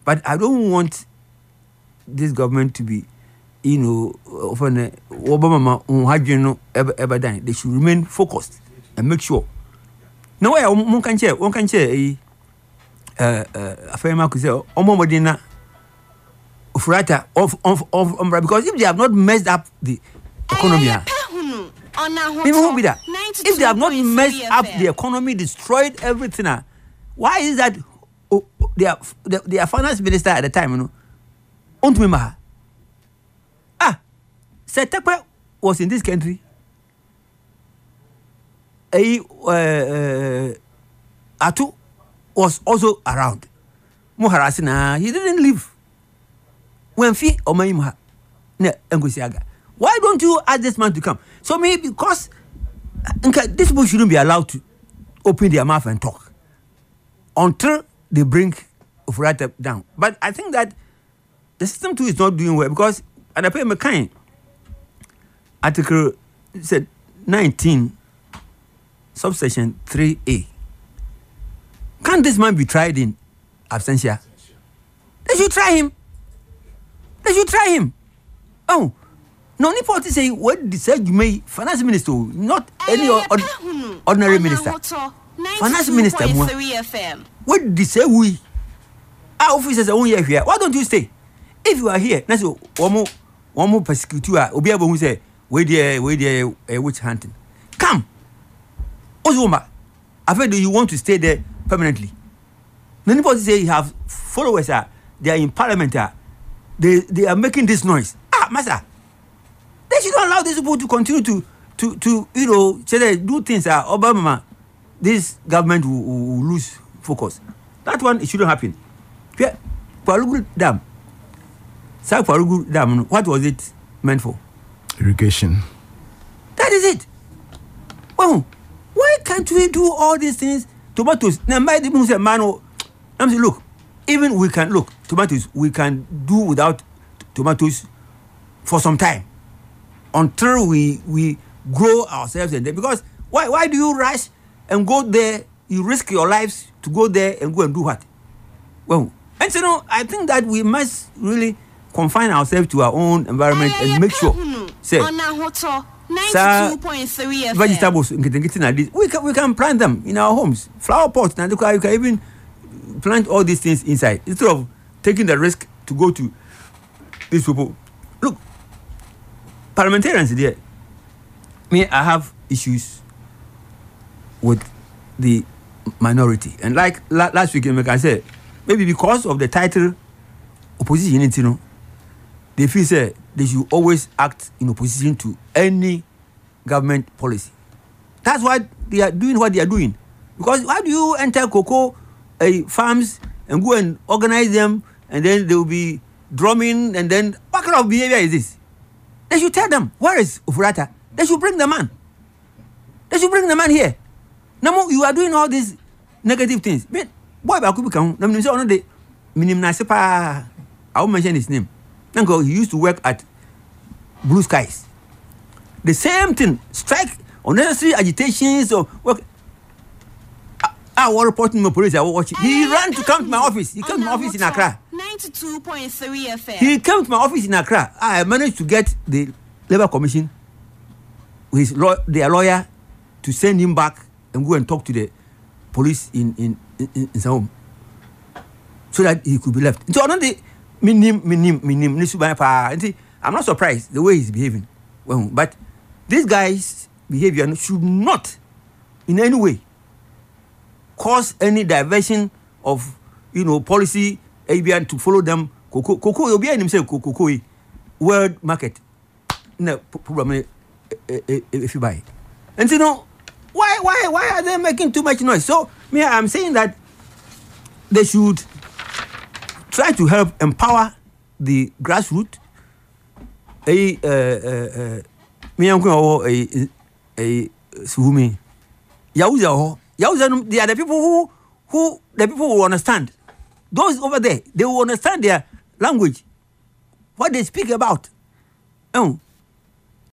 But I don't want this government to be, Obama ever done. They should remain focused and make sure. No way, one can share a famous could say, Omodina Ufurata of because if they have not messed up the economy, if they have not messed up the economy, destroyed everything, why is that their finance minister at the time, Setekwe was in this country. Atu was also around. Muharasina, he didn't leave. When fee or Maimha, why don't you ask this man to come? So maybe because these people shouldn't be allowed to open their mouth and talk until they bring Ufurata down. But I think that the system too is not doing well because at the pay McCain article said 19 subsection 3A. Can this man be tried in absentia? They should try him. Oh, no, Nipoti say what decide you may finance minister, not any ordinary minister. Finance minister, what decide we? Our officers are only here. Why don't you stay? If you are here, let's say one more persecute you. Obi able who say where there witch hunting. Come, Ozuma. I feel you want to stay there permanently. Nipoti say you have followers. They are in parliament. They are making this noise. Master, they should not allow these people to continue to say they do things. Obama, this government will lose focus. That one, it shouldn't happen. Kwalugu Dam. Kwalugu Dam, what was it meant for? Irrigation. That is it. Oh, why can't we do all these things? Tomatoes. Now, look, even we can look tomatoes. We can do without tomatoes for some time until we grow ourselves in there. Because why do you rush and go there? You risk your lives to go there and go and do what? Well, and so I think that we must really confine ourselves to our own environment and make sure. Say, 92.3 vegetables we can plant them in our homes. Flower pots, and you can even plant all these things inside instead of taking the risk to go to these people. Look, parliamentarians there. Me, I have issues with the minority, and like last week, I said, maybe because of the title opposition, they feel say they should always act in opposition to any government policy. That's why they are doing what they are doing. Because why do you enter cocoa farms and go and organize them, and then they will be drumming, and then what kind of behavior is this? They should tell them, where is Ufurata? They should bring the man. They should bring the man here. Now you are doing all these negative things. But boy, I won't mention his name. He used to work at Blue Skies. The same thing, strike, unnecessary agitations or work. I was reporting my police. I was watching. He ran to come to my office. He came to my office in Accra. 92.3 FM. He came to my office in Accra. I managed to get the Labour Commission, their lawyer, to send him back and go and talk to the police in his home, so that he could be left. So I'm not surprised the way he's behaving. Well, but this guy's behavior should not in any way cause any diversion of policy ABN to follow them. Cocoa you'll be himself cocoa world market. No problem if you buy it. And why are they making too much noise? So I'm saying that they should try to help empower the grassroots. They are the people who will understand. Those over there, they will understand their language, what they speak about.